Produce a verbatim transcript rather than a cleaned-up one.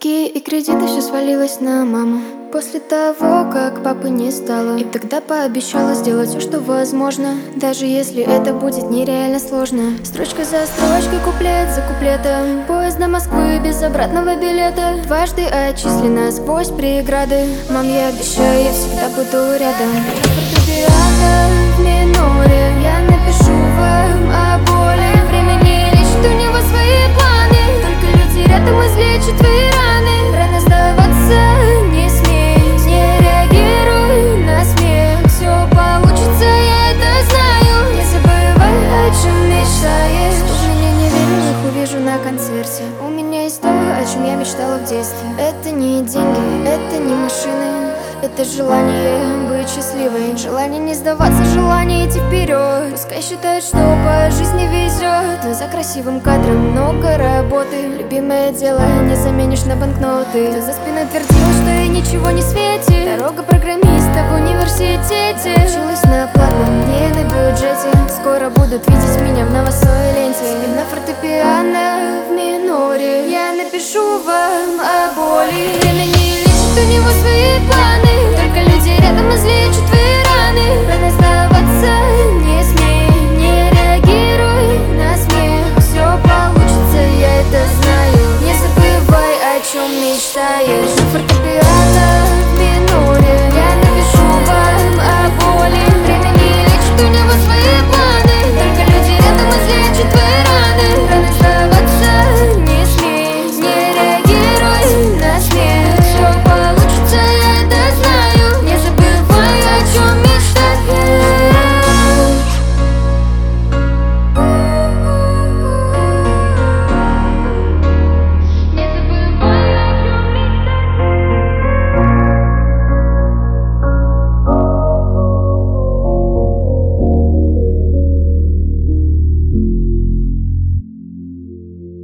Долги и кредиты, все свалилось на маму после того, как папы не стало. И тогда пообещала сделать все, что возможно, даже если это будет нереально сложно. Строчка за строчкой, куплет за куплетом, поезд до Москвы без обратного билета. Дважды отчислена сквозь преграды. Мам, я обещаю, я всегда буду рядом. Фортепиано в миноре, я напишу вам о боли. Время не лечит, у него свои планы, только люди рядом излечат твои раны. Рано сдаваться не смей, не реагируй на смех. Все получится, я это знаю. Не забывай, о чем мечтаешь. Что в меня не верю, их увижу на концерте. У меня есть то, о чем я мечтала в детстве. Это не деньги, это не машины, это желание быть счастливой, желание не сдаваться, желание идти вперед. Пускай считают, что по жизни везет, но за красивым кадром много работы. Любимое дело не заменишь на банкноты. Кто за спиной твердил, что ей ничего не светит. Дорога программиста в университете. Училась на платном, не на бюджете. Скоро будут видеть меня в новостной ленте. И на фортепиано в миноре я напишу вам о боли. Время не лечит, у него свои планы, только люди рядом излечат твои раны. Рано сдаваться не смей, не реагируй на смех. Все получится, я это знаю. Не забывай, о чем мечтаешь. Фортепиано